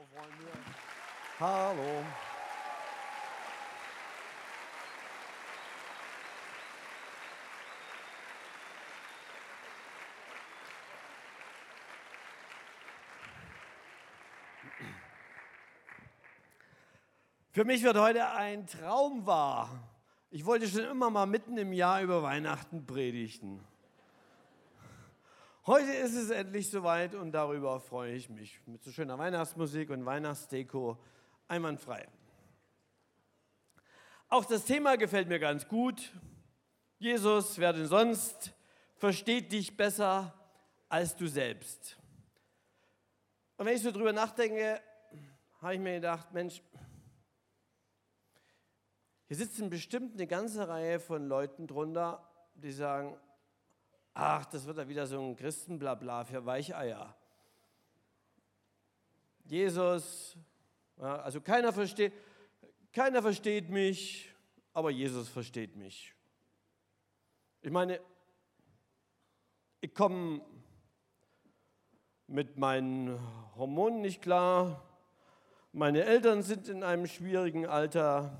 Freunde. Hallo. Für mich wird heute ein Traum wahr. Ich wollte schon immer mal mitten im Jahr über Weihnachten predigen. Heute ist es endlich soweit und darüber freue ich mich. Mit so schöner Weihnachtsmusik und Weihnachtsdeko einwandfrei. Auch das Thema gefällt mir ganz gut. Jesus, wer denn sonst, versteht dich besser als du selbst. Und wenn ich so drüber nachdenke, habe ich mir gedacht, Mensch, hier sitzen bestimmt eine ganze Reihe von Leuten drunter, die sagen, ach, das wird ja wieder so ein Christenblabla für Weicheier. Jesus, ja, also keiner versteht mich, aber Jesus versteht mich. Ich meine, ich komme mit meinen Hormonen nicht klar, meine Eltern sind in einem schwierigen Alter,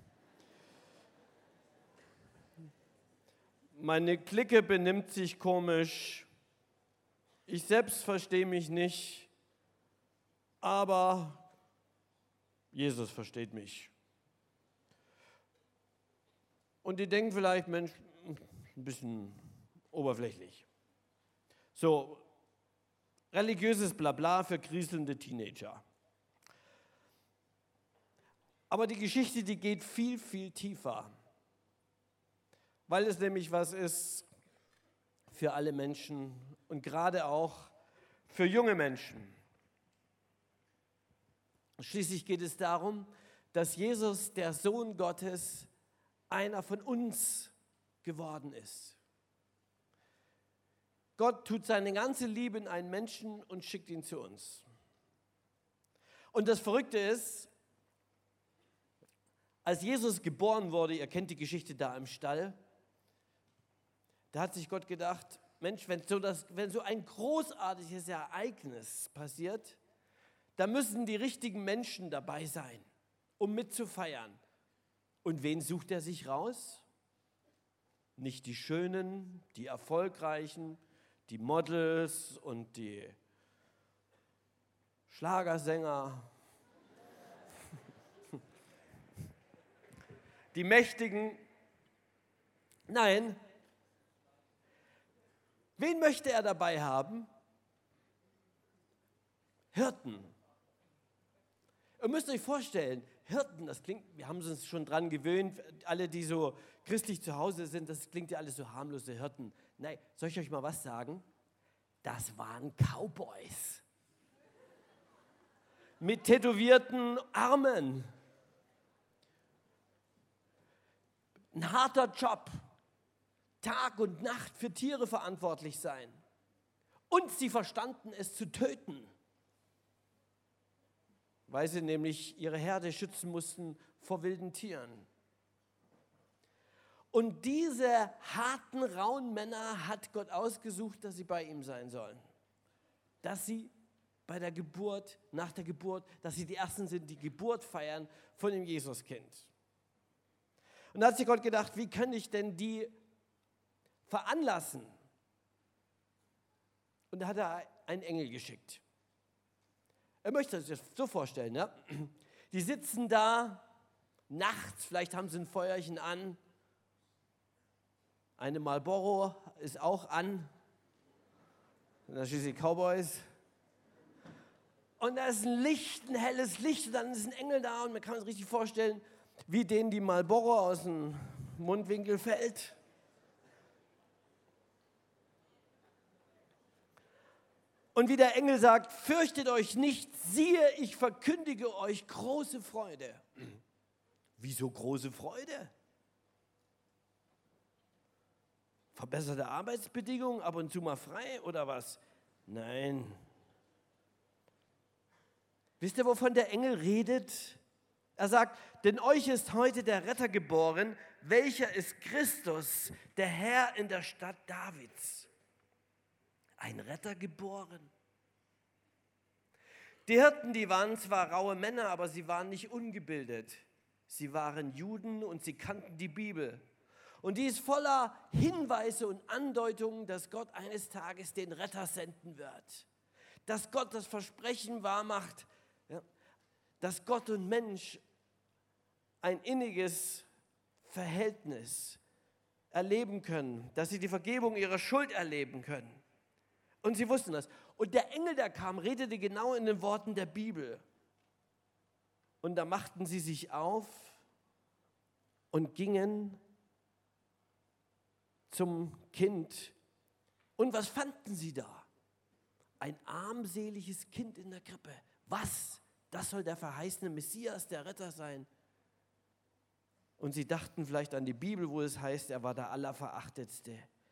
meine Clique benimmt sich komisch, ich selbst verstehe mich nicht, aber Jesus versteht mich. Und die denken vielleicht, Mensch, ein bisschen oberflächlich. So, religiöses Blabla für grieselnde Teenager. Aber die Geschichte, die geht viel, viel tiefer. Weil es nämlich was ist für alle Menschen und gerade auch für junge Menschen. Schließlich geht es darum, dass Jesus, der Sohn Gottes, einer von uns geworden ist. Gott tut seine ganze Liebe in einen Menschen und schickt ihn zu uns. Und das Verrückte ist, als Jesus geboren wurde, ihr kennt die Geschichte da im Stall, da hat sich Gott gedacht, Mensch, wenn so ein großartiges Ereignis passiert, da müssen die richtigen Menschen dabei sein, um mitzufeiern. Und wen sucht er sich raus? Nicht die Schönen, die Erfolgreichen, die Models und die Schlagersänger, die Mächtigen. Nein, wen möchte er dabei haben? Hirten. Ihr müsst euch vorstellen, Hirten, das klingt, wir haben uns schon dran gewöhnt, alle, die so christlich zu Hause sind, das klingt ja alles so harmlose Hirten. Nein, soll ich euch mal was sagen? Das waren Cowboys. Mit tätowierten Armen. Ein harter Job. Tag und Nacht für Tiere verantwortlich sein. Und sie verstanden es zu töten, weil sie nämlich ihre Herde schützen mussten vor wilden Tieren. Und diese harten, rauen Männer hat Gott ausgesucht, dass sie bei ihm sein sollen. Dass sie bei der Geburt, nach der Geburt, dass sie die Ersten sind, die Geburt feiern von dem Jesuskind. Und da hat sich Gott gedacht, wie kann ich denn die veranlassen? Und da hat er einen Engel geschickt. Er möchte sich das so vorstellen, ja? Die sitzen da nachts, vielleicht haben sie ein Feuerchen an, eine Marlboro ist auch an, und da schließlich Cowboys. Und da ist ein Licht, ein helles Licht, und dann ist ein Engel da und man kann sich richtig vorstellen, wie denen die Marlboro aus dem Mundwinkel fällt. Und wie der Engel sagt, fürchtet euch nicht, siehe, ich verkündige euch große Freude. Wieso große Freude? Verbesserte Arbeitsbedingungen, ab und zu mal frei oder was? Nein. Wisst ihr, wovon der Engel redet? Er sagt, denn euch ist heute der Retter geboren, welcher ist Christus, der Herr in der Stadt Davids. Ein Retter geboren. Die Hirten, die waren zwar raue Männer, aber sie waren nicht ungebildet. Sie waren Juden und sie kannten die Bibel. Und die ist voller Hinweise und Andeutungen, dass Gott eines Tages den Retter senden wird. Dass Gott das Versprechen wahrmacht, ja, dass Gott und Mensch ein inniges Verhältnis erleben können, dass sie die Vergebung ihrer Schuld erleben können. Und sie wussten das. Und der Engel, der kam, redete genau in den Worten der Bibel. Und da machten sie sich auf und gingen zum Kind. Und was fanden sie da? Ein armseliges Kind in der Krippe. Was? Das soll der verheißene Messias, der Retter sein. Und sie dachten vielleicht an die Bibel, wo es heißt, er war der Allerverachtetste.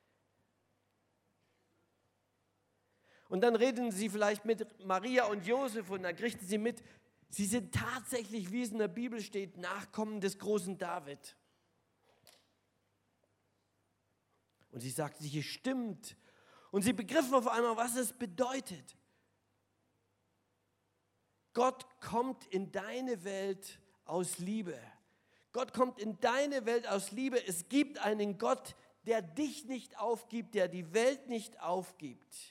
Und dann reden sie vielleicht mit Maria und Josef und dann kriegen sie mit, sie sind tatsächlich, wie es in der Bibel steht, Nachkommen des großen David. Und sie sagten sich, es stimmt. Und sie begriffen auf einmal, was es bedeutet. Gott kommt in deine Welt aus Liebe. Gott kommt in deine Welt aus Liebe. Es gibt einen Gott, der dich nicht aufgibt, der die Welt nicht aufgibt.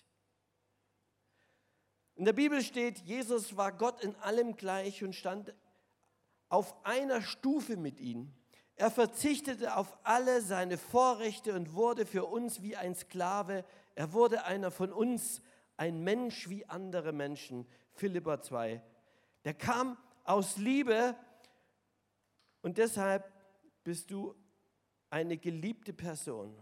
In der Bibel steht, Jesus war Gott in allem gleich und stand auf einer Stufe mit ihm. Er verzichtete auf alle seine Vorrechte und wurde für uns wie ein Sklave. Er wurde einer von uns, ein Mensch wie andere Menschen. Philipper 2. Der kam aus Liebe und deshalb bist du eine geliebte Person.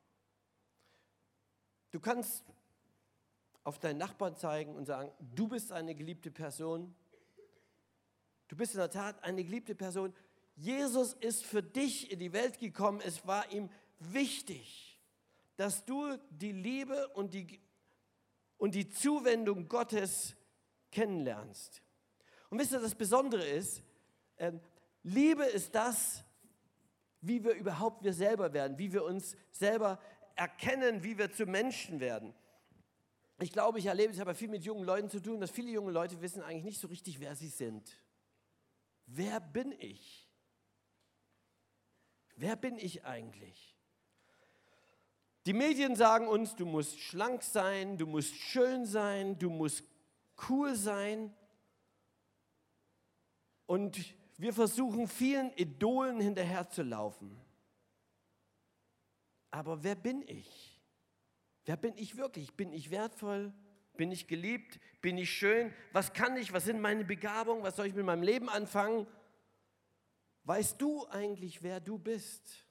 Du kannst auf deinen Nachbarn zeigen und sagen, du bist eine geliebte Person. Du bist in der Tat eine geliebte Person. Jesus ist für dich in die Welt gekommen. Es war ihm wichtig, dass du die Liebe und die Zuwendung Gottes kennenlernst. Und wisst ihr, das Besondere ist, Liebe ist das, wie wir überhaupt wir selber werden, wie wir uns selber erkennen, wie wir zu Menschen werden. Ich glaube, ich habe viel mit jungen Leuten zu tun, dass viele junge Leute wissen eigentlich nicht so richtig, wer sie sind. Wer bin ich? Wer bin ich eigentlich? Die Medien sagen uns, du musst schlank sein, du musst schön sein, du musst cool sein. Und wir versuchen, vielen Idolen hinterherzulaufen. Aber wer bin ich? Wer bin ich wirklich? Bin ich wertvoll? Bin ich geliebt? Bin ich schön? Was kann ich? Was sind meine Begabungen? Was soll ich mit meinem Leben anfangen? Weißt du eigentlich, wer du bist?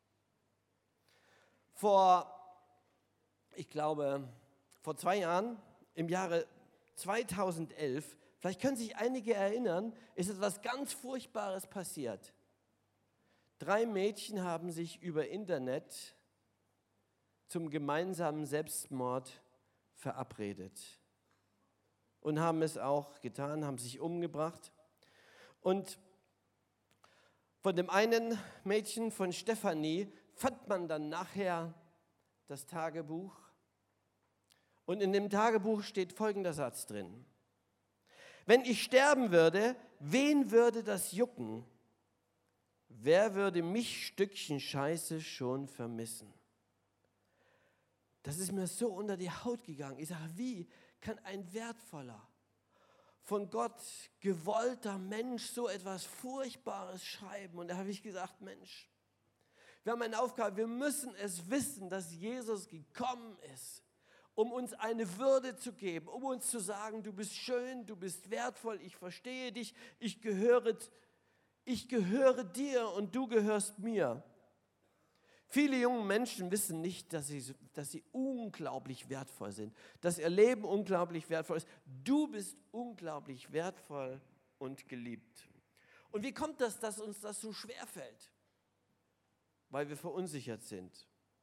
Ich glaube, vor 2 Jahren, im Jahre 2011, vielleicht können sich einige erinnern, ist etwas ganz Furchtbares passiert. 3 Mädchen haben sich über Internet zum gemeinsamen Selbstmord verabredet und haben es auch getan, haben sich umgebracht. Und von dem einen Mädchen, von Stefanie, fand man dann nachher das Tagebuch. Und in dem Tagebuch steht folgender Satz drin. Wenn ich sterben würde, wen würde das jucken? Wer würde mich Stückchen Scheiße schon vermissen? Das ist mir so unter die Haut gegangen. Ich sage, wie kann ein wertvoller, von Gott gewollter Mensch so etwas Furchtbares schreiben? Und da habe ich gesagt, Mensch, wir haben eine Aufgabe, wir müssen es wissen, dass Jesus gekommen ist, um uns eine Würde zu geben, um uns zu sagen, du bist schön, du bist wertvoll, ich verstehe dich, ich gehöre dir und du gehörst mir. Viele junge Menschen wissen nicht, dass sie unglaublich wertvoll sind, dass ihr Leben unglaublich wertvoll ist. Du bist unglaublich wertvoll und geliebt. Und wie kommt das, dass uns das so schwer fällt? Weil wir verunsichert sind.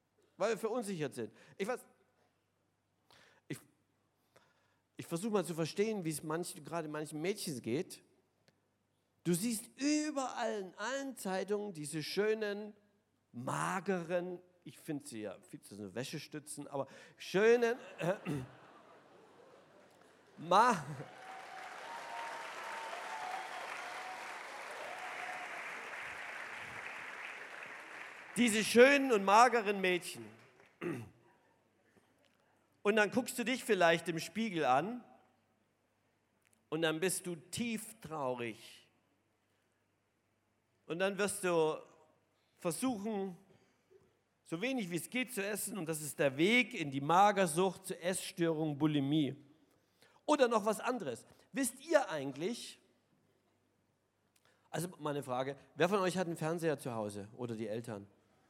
Ich versuche mal zu verstehen, wie es gerade manchen Mädchen geht. Du siehst überall in allen Zeitungen diese schönen, mageren, ich finde sie ja viel zu so Wäschestützen, aber schönen, Diese schönen und mageren Mädchen. Und dann guckst du dich vielleicht im Spiegel an und dann bist du tief traurig. Und dann wirst du versuchen, so wenig wie es geht zu essen, und das ist der Weg in die Magersucht, zur Essstörung, Bulimie. Oder noch was anderes. Wisst ihr eigentlich, also meine Frage, wer von euch hat einen Fernseher zu Hause oder die Eltern?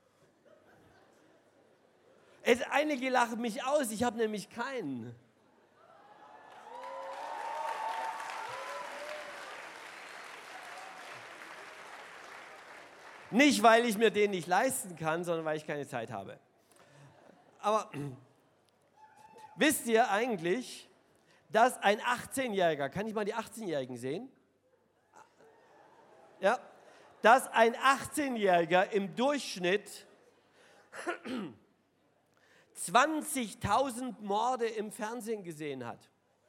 Einige lachen mich aus, ich habe nämlich keinen. Nicht, weil ich mir den nicht leisten kann, sondern weil ich keine Zeit habe. Aber wisst ihr eigentlich, dass ein 18-Jähriger, kann ich mal die 18-Jährigen sehen? Ja, dass ein 18-Jähriger im Durchschnitt 20.000 Morde im Fernsehen gesehen hat.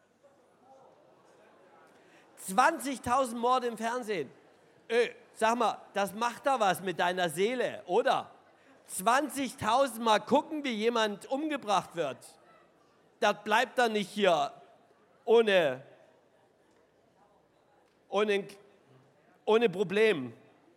20.000 Morde im Fernsehen. Sag mal, das macht da was mit deiner Seele, oder? 20.000 Mal gucken, wie jemand umgebracht wird. Das bleibt dann nicht hier ohne Problem.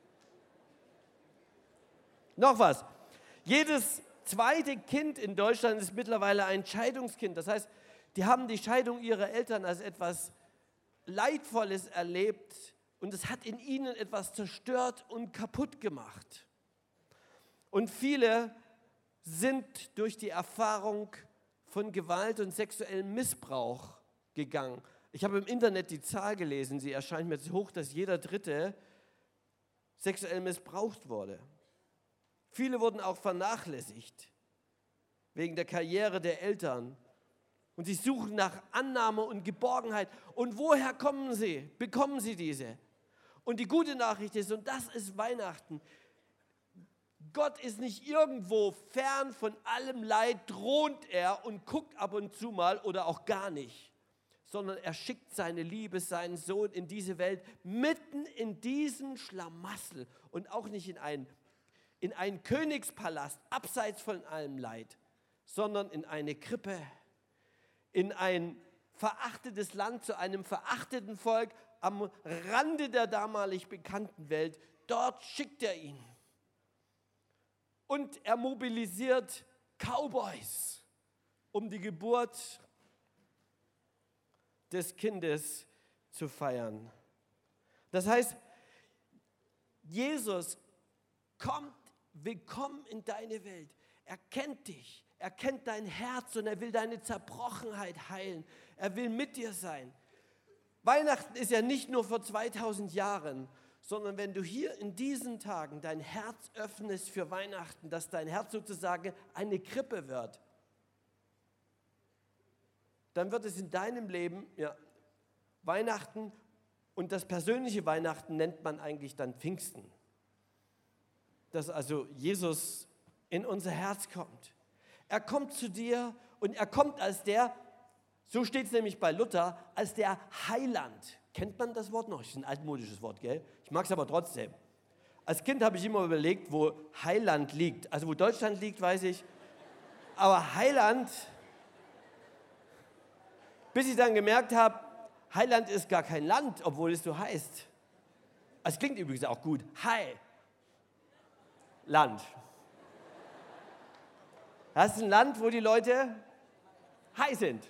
Noch was. Jedes zweite Kind in Deutschland ist mittlerweile ein Scheidungskind. Das heißt, die haben die Scheidung ihrer Eltern als etwas Leidvolles erlebt und es hat in ihnen etwas zerstört und kaputt gemacht. Und viele sind durch die Erfahrung von Gewalt und sexuellem Missbrauch gegangen. Ich habe im Internet die Zahl gelesen, sie erscheint mir so hoch, dass jeder Dritte sexuell missbraucht wurde. Viele wurden auch vernachlässigt wegen der Karriere der Eltern. Und sie suchen nach Annahme und Geborgenheit. Und woher kommen sie? Bekommen sie diese? Und die gute Nachricht ist, und das ist Weihnachten, Gott ist nicht irgendwo fern von allem Leid, thront er und guckt ab und zu mal oder auch gar nicht, sondern er schickt seine Liebe, seinen Sohn in diese Welt, mitten in diesen Schlamassel und auch nicht in einen Königspalast, abseits von allem Leid, sondern in eine Krippe, in ein verachtetes Land, zu einem verachteten Volk am Rande der damalig bekannten Welt. Dort schickt er ihn. Und er mobilisiert Cowboys, um die Geburt des Kindes zu feiern. Das heißt, Jesus kommt willkommen in deine Welt. Er kennt dich, er kennt dein Herz und er will deine Zerbrochenheit heilen. Er will mit dir sein. Weihnachten ist ja nicht nur vor 2000 Jahren, sondern wenn du hier in diesen Tagen dein Herz öffnest für Weihnachten, dass dein Herz sozusagen eine Krippe wird, dann wird es in deinem Leben, ja, Weihnachten, und das persönliche Weihnachten nennt man eigentlich dann Pfingsten. Dass also Jesus in unser Herz kommt. Er kommt zu dir und er kommt als der, so steht es nämlich bei Luther, als der Heiland. Kennt man das Wort noch? Das ist ein altmodisches Wort, gell? Ich mag es aber trotzdem. Als Kind habe ich immer überlegt, wo Heiland liegt. Also wo Deutschland liegt, weiß ich. Aber Heiland, bis ich dann gemerkt habe, Heiland ist gar kein Land, obwohl es so heißt. Es klingt übrigens auch gut. Land. Das ist ein Land, wo die Leute high sind.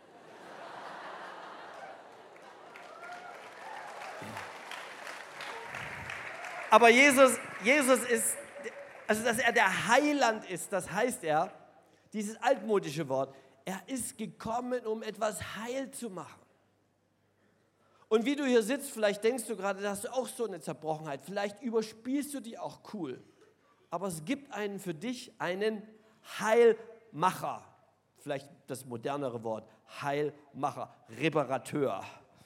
Aber Jesus ist, also dass er der Heiland ist, das heißt er, dieses altmodische Wort, er ist gekommen, um etwas heil zu machen. Und wie du hier sitzt, vielleicht denkst du gerade, da hast du auch so eine Zerbrochenheit, vielleicht überspielst du die auch cool. Aber es gibt für dich einen Heilmacher. Vielleicht das modernere Wort, Heilmacher, Reparateur.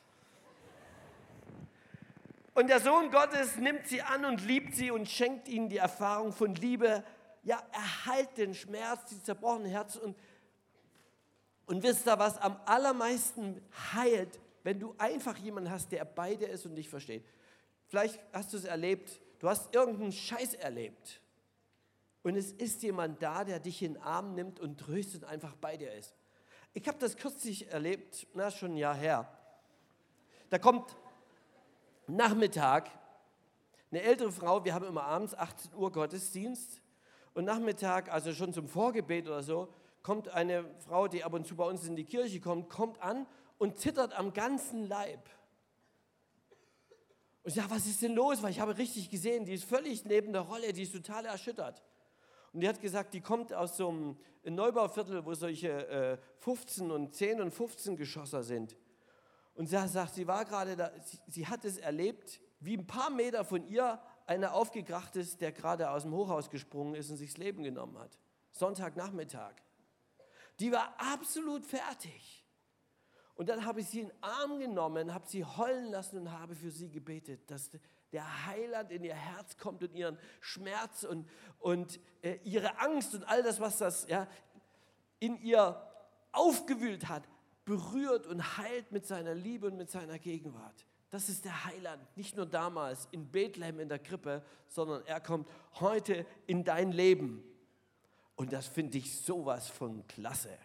Und der Sohn Gottes nimmt sie an und liebt sie und schenkt ihnen die Erfahrung von Liebe. Ja, er heilt den Schmerz, die zerbrochenen Herzen. Und wisst ihr, was am allermeisten heilt, wenn du einfach jemanden hast, der bei dir ist und dich versteht. Vielleicht hast du es erlebt, du hast irgendeinen Scheiß erlebt. und es ist jemand da, der dich in den Arm nimmt und tröstet und einfach bei dir ist. Ich habe das kürzlich erlebt, schon ein Jahr her. Da kommt Nachmittag eine ältere Frau, wir haben immer abends 18 Uhr Gottesdienst und Nachmittag, also schon zum Vorgebet oder so, kommt eine Frau, die ab und zu bei uns in die Kirche kommt an und zittert am ganzen Leib. Und ich sage, was ist denn los? Weil ich habe richtig gesehen, die ist völlig neben der Rolle, die ist total erschüttert. Und die hat gesagt, die kommt aus so einem Neubauviertel, wo solche 15 und 10 und 15 Geschosser sind. Und sie sagt, sie war gerade da, sie hat es erlebt, wie ein paar Meter von ihr einer aufgekracht ist, der gerade aus dem Hochhaus gesprungen ist und sich das Leben genommen hat. Sonntagnachmittag. Die war absolut fertig. Und dann habe ich sie in den Arm genommen, habe sie heulen lassen und habe für sie gebetet, dass der Heiland in ihr Herz kommt und ihren Schmerz und ihre Angst und all das, was das in ihr aufgewühlt hat, berührt und heilt mit seiner Liebe und mit seiner Gegenwart. Das ist der Heiland, nicht nur damals in Bethlehem in der Krippe, sondern er kommt heute in dein Leben. Und das finde ich sowas von klasse.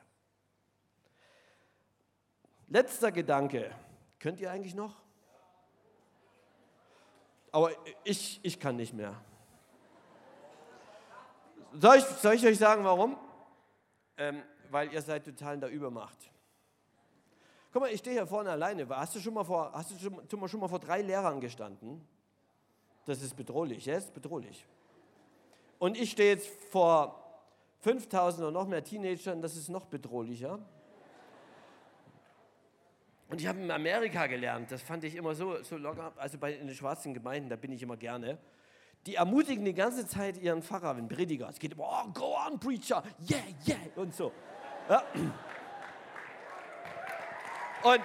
Letzter Gedanke. Könnt ihr eigentlich noch? Aber ich kann nicht mehr. Soll ich euch sagen, warum? Weil ihr seid total in der Übermacht. Guck mal, ich stehe hier vorne alleine. Hast du schon mal vor 3 Lehrern gestanden? Das ist bedrohlich, ja? Das ist bedrohlich. Und ich stehe jetzt vor 5000 oder noch mehr Teenagern, das ist noch bedrohlicher. Und ich habe in Amerika gelernt, das fand ich immer so locker, also in den schwarzen Gemeinden, da bin ich immer gerne. Die ermutigen die ganze Zeit ihren Pfarrer, den Prediger. Es geht immer, oh, go on, preacher, yeah, yeah, und so. Ja. Und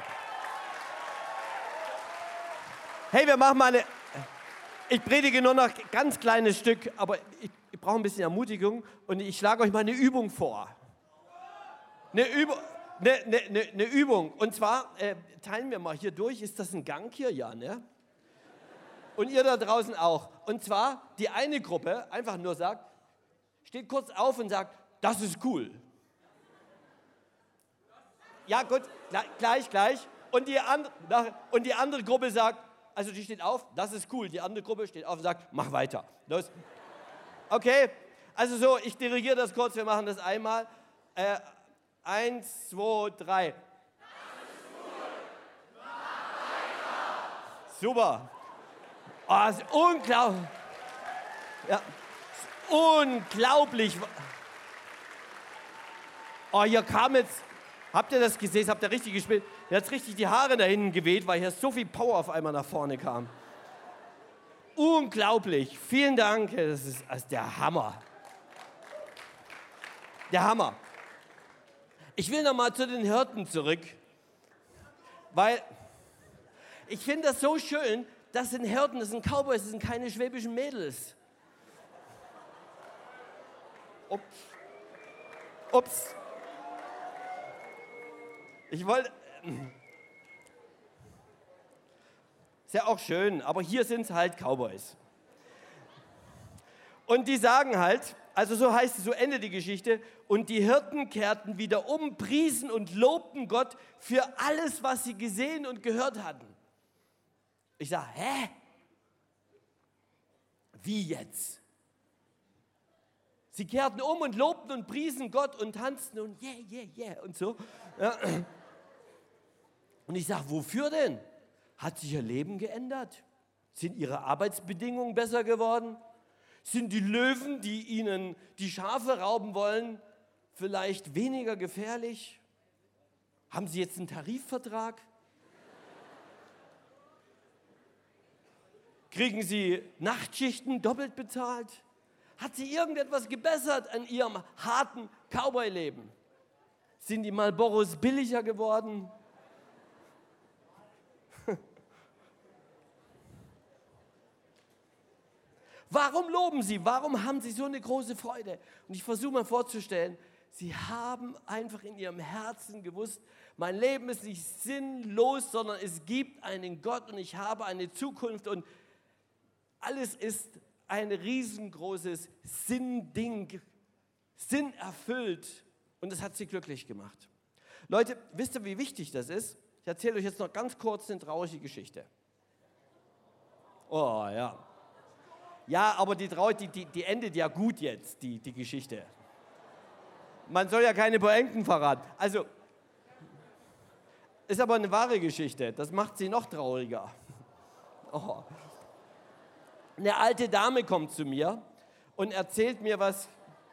hey, wir machen mal ich predige nur noch ein ganz kleines Stück, aber ich brauche ein bisschen Ermutigung und ich schlage euch mal eine Übung vor. Eine Übung. Und zwar teilen wir mal hier durch. Ist das ein Gang hier? Ja, ne? Und ihr da draußen auch. Und zwar die eine Gruppe einfach nur sagt, steht kurz auf und sagt, das ist cool. Ja, gut, gleich. Und die andere Gruppe sagt, also die steht auf, das ist cool. Die andere Gruppe steht auf und sagt, mach weiter. Los. Okay, also so, ich dirigiere das kurz, wir machen das einmal. 1, 2, 3. Super. Oh, ist unglaublich. Ja, ist unglaublich. Oh, hier kam jetzt, habt ihr das gesehen? Habt ihr richtig gespielt? Der hat richtig die Haare da hinten geweht, weil hier so viel Power auf einmal nach vorne kam. Unglaublich. Vielen Dank. Das ist der Hammer. Der Hammer. Ich will nochmal zu den Hirten zurück, weil ich finde das so schön, das sind Hirten, das sind Cowboys, das sind keine schwäbischen Mädels. Ups. Ich wollte... Ist ja auch schön, aber hier sind es halt Cowboys. Und die sagen halt, also so heißt es, so endet die Geschichte, und die Hirten kehrten wieder um, priesen und lobten Gott für alles, was sie gesehen und gehört hatten. Ich sage, hä? Wie jetzt? Sie kehrten um und lobten und priesen Gott und tanzten und yeah und so. Ja. Und ich sage, wofür denn? Hat sich ihr Leben geändert? Sind ihre Arbeitsbedingungen besser geworden? Sind die Löwen, die ihnen die Schafe rauben wollen, vielleicht weniger gefährlich? Haben sie jetzt einen Tarifvertrag? Kriegen sie Nachtschichten doppelt bezahlt? Hat sie irgendetwas gebessert an ihrem harten Cowboy-Leben? Sind die Marlboros billiger geworden? Warum loben sie? Warum haben sie so eine große Freude? Und ich versuche mir vorzustellen, sie haben einfach in ihrem Herzen gewusst, mein Leben ist nicht sinnlos, sondern es gibt einen Gott und ich habe eine Zukunft und alles ist ein riesengroßes Sinnding, Sinn erfüllt. Und das hat sie glücklich gemacht. Leute, wisst ihr, wie wichtig das ist? Ich erzähle euch jetzt noch ganz kurz eine traurige Geschichte. Oh ja. Ja, aber die endet ja gut jetzt, die Geschichte. Man soll ja keine Pointen verraten. Also, ist aber eine wahre Geschichte. Das macht sie noch trauriger. Oh. Eine alte Dame kommt zu mir und erzählt mir was.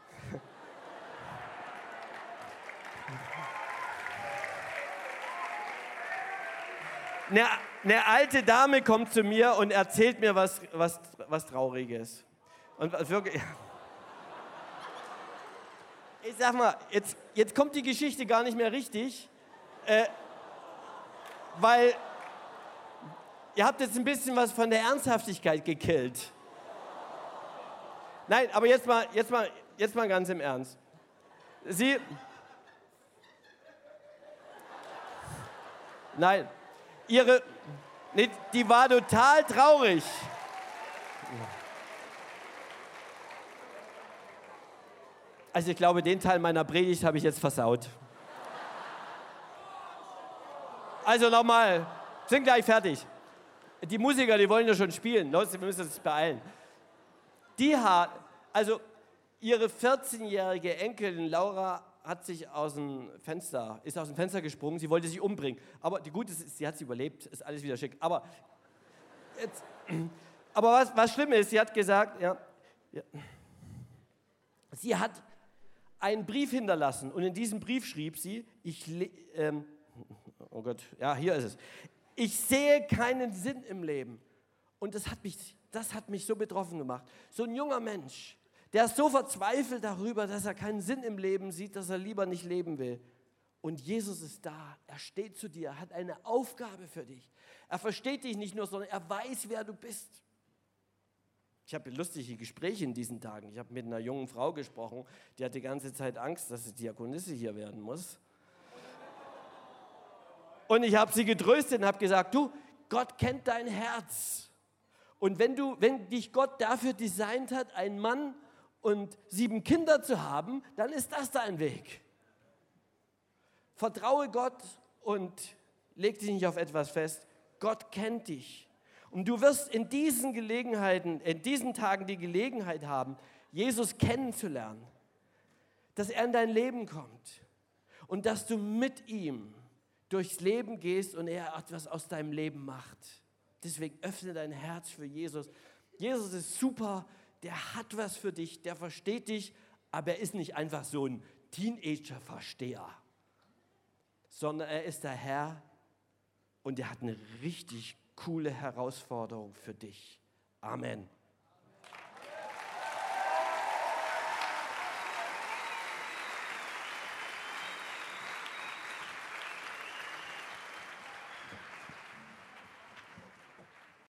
Eine alte Dame kommt zu mir und erzählt mir was Trauriges. Und wirklich. Ich sag mal, jetzt kommt die Geschichte gar nicht mehr richtig, weil ihr habt jetzt ein bisschen was von der Ernsthaftigkeit gekillt. Nein, aber jetzt mal ganz im Ernst. Die war total traurig. Also ich glaube, den Teil meiner Predigt habe ich jetzt versaut. Also nochmal, sind gleich fertig. Die Musiker, die wollen ja schon spielen. Leute, wir müssen uns beeilen. Ihre 14-jährige Enkelin Laura ist aus dem Fenster gesprungen. Sie wollte sich umbringen. Aber die Gute ist, sie hat es überlebt. Ist alles wieder schick. Aber was schlimm ist, sie hat gesagt, sie hat einen Brief hinterlassen. Und in diesem Brief schrieb sie, oh Gott, ja, hier ist es. Ich sehe keinen Sinn im Leben. Und das hat mich so betroffen gemacht. So ein junger Mensch, der ist so verzweifelt darüber, dass er keinen Sinn im Leben sieht, dass er lieber nicht leben will. Und Jesus ist da, er steht zu dir, er hat eine Aufgabe für dich. Er versteht dich nicht nur, sondern er weiß, wer du bist. Ich habe lustige Gespräche in diesen Tagen. Ich habe mit einer jungen Frau gesprochen, die hat die ganze Zeit Angst, dass sie Diakonisse hier werden muss. Und ich habe sie getröstet und habe gesagt, du, Gott kennt dein Herz. Und wenn dich Gott dafür designt hat, einen Mann und 7 Kinder zu haben, dann ist das dein Weg. Vertraue Gott und leg dich nicht auf etwas fest. Gott kennt dich. Und du wirst in diesen Tagen die Gelegenheit haben, Jesus kennenzulernen. Dass er in dein Leben kommt. Und dass du mit ihm durchs Leben gehst und er etwas aus deinem Leben macht. Deswegen öffne dein Herz für Jesus. Jesus ist super, der hat was für dich, der versteht dich, aber er ist nicht einfach so ein Teenager-Versteher, sondern er ist der Herr und er hat eine richtig coole Herausforderung für dich. Amen.